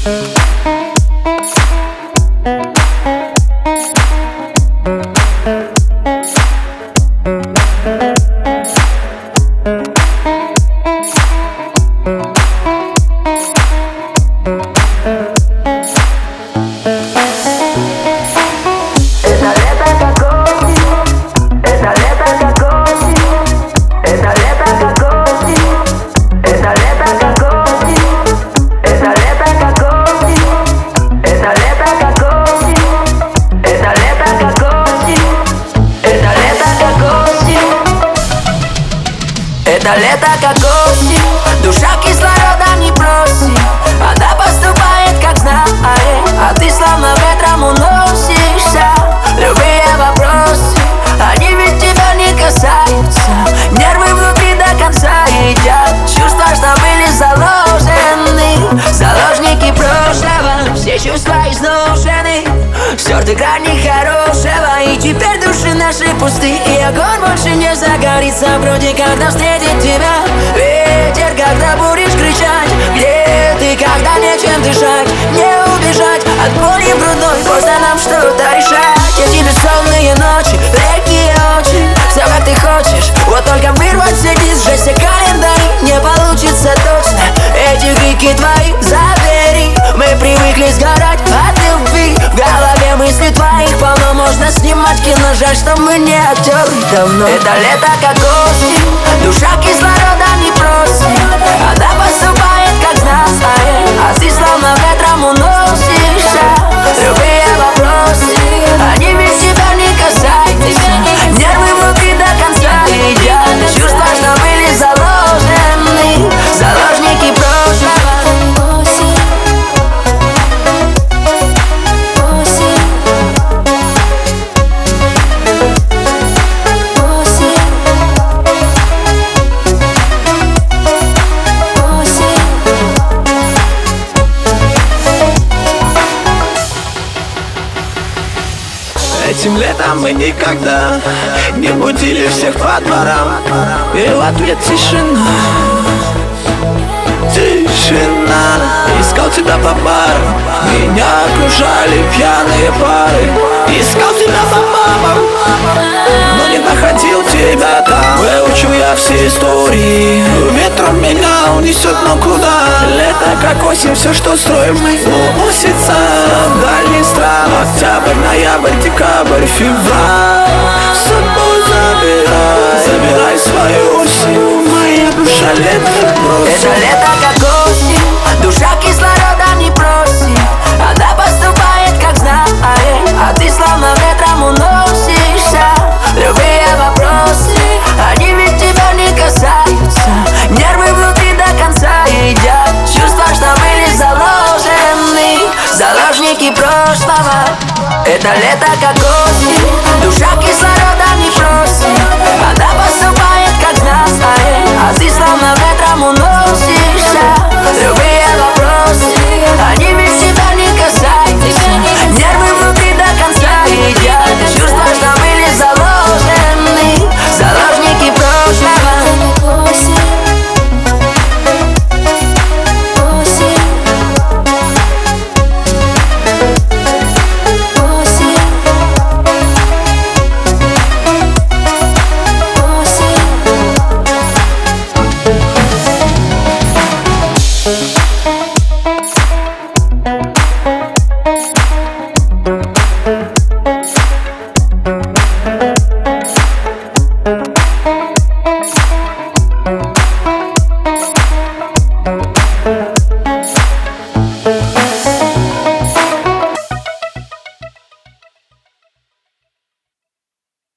Это лето как осень, душа кислорода не просит. Она поступает как знак, а ты словно ветром уносишься. Любые вопросы, они ведь тебя не касаются. Нервы внутри до конца едят. Чувства, что были заложены, заложники прошлого. Все чувства изношены, стерты грани хорошего. И теперь души наши пусты, и огонь больше не загорится. Вроде когда встретит тебя ветер, когда будешь кричать. Где ты, когда нечем дышать? Не убежать от боли грудной, поздно нам что-то решать. Эти бессонные ночи, легкие очи, все как ты хочешь, вот только вырвать все из жести календарь не получится точно. Эти крики твои забери, мы привыкли сгорать от любви. В голове мысли твоих полно, можно снимать кино. Жаль, что мы не актеры давно. Это лето как осень, душа кислорода не просит. Она поступает как знак, а ты словно ветром уносишься. Любые вопросы, они ведь тебя не касаются. Нервы внутри до конца едят. Чувства, что были заложены, заложники прошлого. Этим летом мы никогда не будили всех по дворам, и в ответ тишина. Тишина. Искал тебя по барам, меня окружали пьяные пары. Искал тебя по мамам, но не находил тебя там. Выучил я все истории, ветром меня унесет, но куда? Лето как осень, все, что строим мы, уносится в дальние страны. Октябрь, ноябрь, декабрь, февраль. С собой забирай, забирай свою осень. Моя душа лето бросит. Это лето как осень, душа кислорода не просит. Она поступает как знак, а ты словно ветром уносишься. Любые вопросы, они ведь тебя не касаются. Нервы внутри до конца едят. Чувства, что были заложены, заложники прошлого. Это лето как осень, душа кислорода